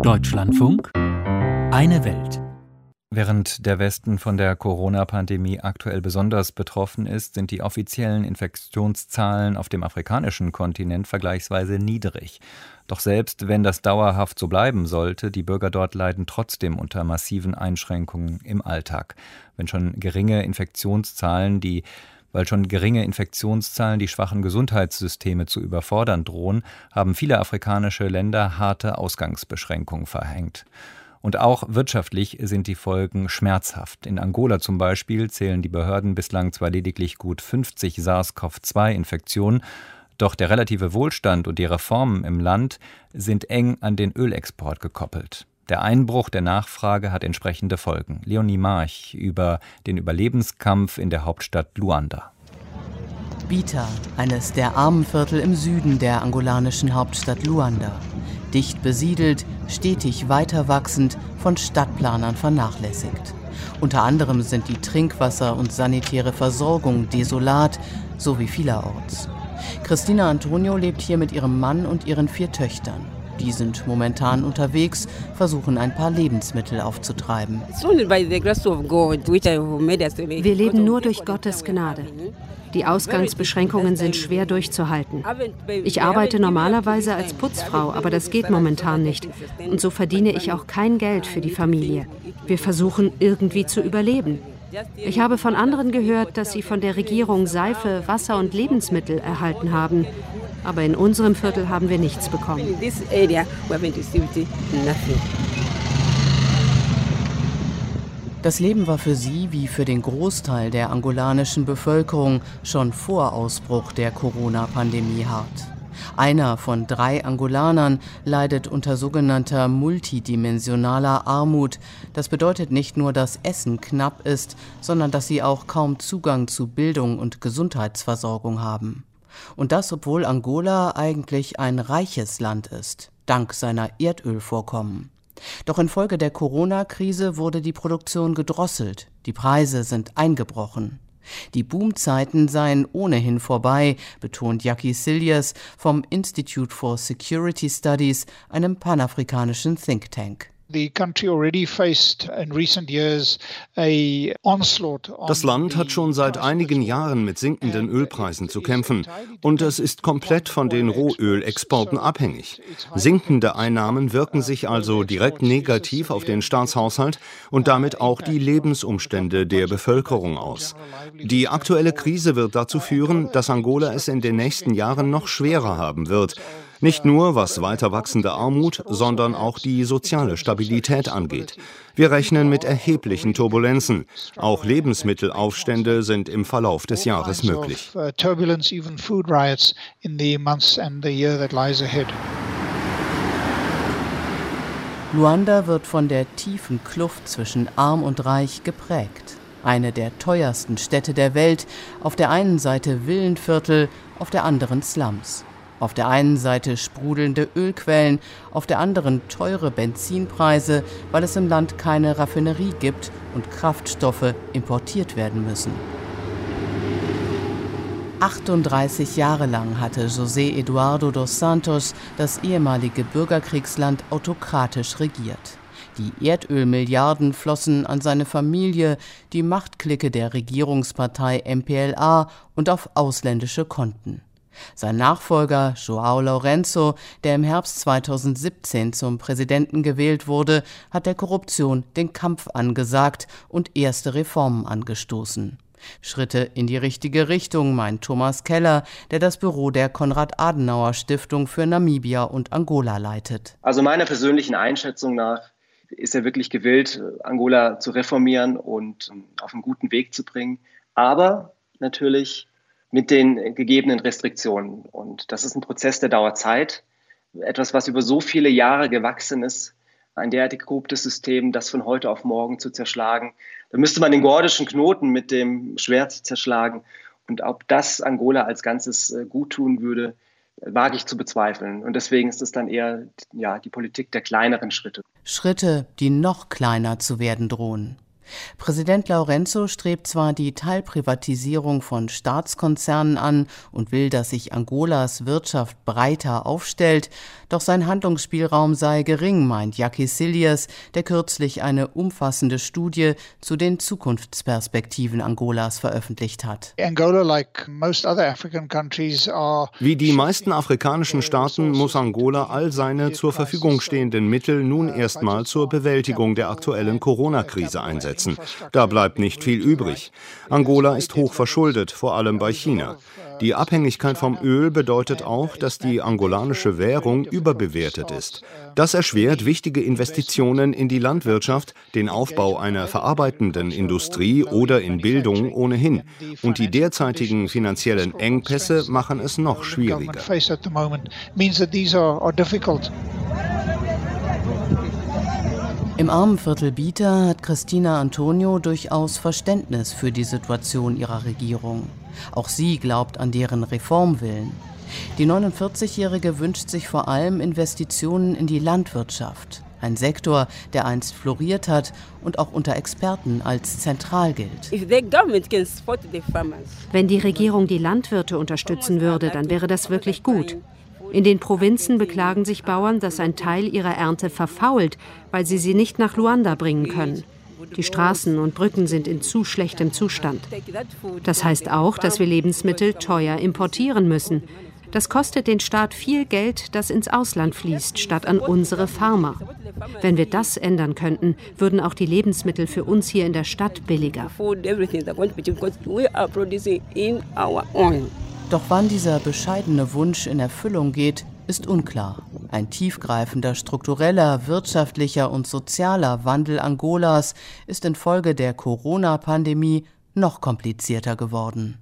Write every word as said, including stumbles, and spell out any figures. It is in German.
Deutschlandfunk, eine Welt. Während der Westen von der Corona-Pandemie aktuell besonders betroffen ist, sind die offiziellen Infektionszahlen auf dem afrikanischen Kontinent vergleichsweise niedrig. Doch selbst wenn das dauerhaft so bleiben sollte, die Bürger dort leiden trotzdem unter massiven Einschränkungen im Alltag. Wenn schon geringe Infektionszahlen die Weil schon geringe Infektionszahlen die schwachen Gesundheitssysteme zu überfordern drohen, haben viele afrikanische Länder harte Ausgangsbeschränkungen verhängt. Und auch wirtschaftlich sind die Folgen schmerzhaft. In Angola zum Beispiel zählen die Behörden bislang zwar lediglich gut fünfzig SARS-C o V zwei Infektionen, doch der relative Wohlstand und die Reformen im Land sind eng an den Ölexport gekoppelt. Der Einbruch der Nachfrage hat entsprechende Folgen. Leonie March über den Überlebenskampf in der Hauptstadt Luanda. Bita, eines der Armenviertel im Süden der angolanischen Hauptstadt Luanda. Dicht besiedelt, stetig weiter wachsend, von Stadtplanern vernachlässigt. Unter anderem sind die Trinkwasser- und sanitäre Versorgung desolat, so wie vielerorts. Cristina Antonio lebt hier mit ihrem Mann und ihren vier Töchtern. Die sind momentan unterwegs, versuchen ein paar Lebensmittel aufzutreiben. Wir leben nur durch Gottes Gnade. Die Ausgangsbeschränkungen sind schwer durchzuhalten. Ich arbeite normalerweise als Putzfrau, aber das geht momentan nicht. Und so verdiene ich auch kein Geld für die Familie. Wir versuchen irgendwie zu überleben. Ich habe von anderen gehört, dass sie von der Regierung Seife, Wasser und Lebensmittel erhalten haben. Aber in unserem Viertel haben wir nichts bekommen. Das Leben war für sie wie für den Großteil der angolanischen Bevölkerung schon vor Ausbruch der Corona-Pandemie hart. Einer von drei Angolanern leidet unter sogenannter multidimensionaler Armut. Das bedeutet nicht nur, dass Essen knapp ist, sondern dass sie auch kaum Zugang zu Bildung und Gesundheitsversorgung haben. Und das, obwohl Angola eigentlich ein reiches Land ist, dank seiner Erdölvorkommen. Doch infolge der Corona-Krise wurde die Produktion gedrosselt, die Preise sind eingebrochen. Die Boomzeiten seien ohnehin vorbei, betont Jackie Cilliers vom Institute for Security Studies, einem panafrikanischen Think Tank. Das Land hat schon seit einigen Jahren mit sinkenden Ölpreisen zu kämpfen und es ist komplett von den Rohölexporten abhängig. Sinkende Einnahmen wirken sich also direkt negativ auf den Staatshaushalt und damit auch die Lebensumstände der Bevölkerung aus. Die aktuelle Krise wird dazu führen, dass Angola es in den nächsten Jahren noch schwerer haben wird. Nicht nur was weiter wachsende Armut, sondern auch die soziale Stabilität angeht. Wir rechnen mit erheblichen Turbulenzen. Auch Lebensmittelaufstände sind im Verlauf des Jahres möglich. Luanda wird von der tiefen Kluft zwischen Arm und Reich geprägt. Eine der teuersten Städte der Welt, auf der einen Seite Villenviertel, auf der anderen Slums. Auf der einen Seite sprudelnde Ölquellen, auf der anderen teure Benzinpreise, weil es im Land keine Raffinerie gibt und Kraftstoffe importiert werden müssen. achtunddreißig Jahre lang hatte José Eduardo dos Santos das ehemalige Bürgerkriegsland autokratisch regiert. Die Erdölmilliarden flossen an seine Familie, die Machtklicke der Regierungspartei M P L A und auf ausländische Konten. Sein Nachfolger João Lourenço, der im Herbst zweitausendsiebzehn zum Präsidenten gewählt wurde, hat der Korruption den Kampf angesagt und erste Reformen angestoßen. Schritte in die richtige Richtung, meint Thomas Keller, der das Büro der Konrad-Adenauer-Stiftung für Namibia und Angola leitet. Also meiner persönlichen Einschätzung nach ist er wirklich gewillt, Angola zu reformieren und auf einen guten Weg zu bringen. Aber natürlich mit den gegebenen Restriktionen. Und das ist ein Prozess, der dauert Zeit. Etwas, was über so viele Jahre gewachsen ist, ein derartig korruptes System, das von heute auf morgen zu zerschlagen. Da müsste man den gordischen Knoten mit dem Schwert zerschlagen. Und ob das Angola als Ganzes gut tun würde, wage ich zu bezweifeln. Und deswegen ist es dann eher ja, die Politik der kleineren Schritte. Schritte, die noch kleiner zu werden drohen. Präsident Lourenço strebt zwar die Teilprivatisierung von Staatskonzernen an und will, dass sich Angolas Wirtschaft breiter aufstellt, doch sein Handlungsspielraum sei gering, meint Jacky Cilliers, der kürzlich eine umfassende Studie zu den Zukunftsperspektiven Angolas veröffentlicht hat. Wie die meisten afrikanischen Staaten muss Angola all seine zur Verfügung stehenden Mittel nun erstmal zur Bewältigung der aktuellen Corona-Krise einsetzen. Da bleibt nicht viel übrig. Angola ist hoch verschuldet, vor allem bei China. Die Abhängigkeit vom Öl bedeutet auch, dass die angolanische Währung überbewertet ist. Das erschwert wichtige Investitionen in die Landwirtschaft, den Aufbau einer verarbeitenden Industrie oder in Bildung ohnehin. Und die derzeitigen finanziellen Engpässe machen es noch schwieriger. Im Armenviertel Bita hat Cristina Antonio durchaus Verständnis für die Situation ihrer Regierung. Auch sie glaubt an deren Reformwillen. Die neunundvierzigjährige wünscht sich vor allem Investitionen in die Landwirtschaft. Ein Sektor, der einst floriert hat und auch unter Experten als zentral gilt. Wenn die Regierung die Landwirte unterstützen würde, dann wäre das wirklich gut. In den Provinzen beklagen sich Bauern, dass ein Teil ihrer Ernte verfault, weil sie sie nicht nach Luanda bringen können. Die Straßen und Brücken sind in zu schlechtem Zustand. Das heißt auch, dass wir Lebensmittel teuer importieren müssen. Das kostet den Staat viel Geld, das ins Ausland fließt, statt an unsere Farmer. Wenn wir das ändern könnten, würden auch die Lebensmittel für uns hier in der Stadt billiger. Doch wann dieser bescheidene Wunsch in Erfüllung geht, ist unklar. Ein tiefgreifender struktureller, wirtschaftlicher und sozialer Wandel Angolas ist infolge der Corona-Pandemie noch komplizierter geworden.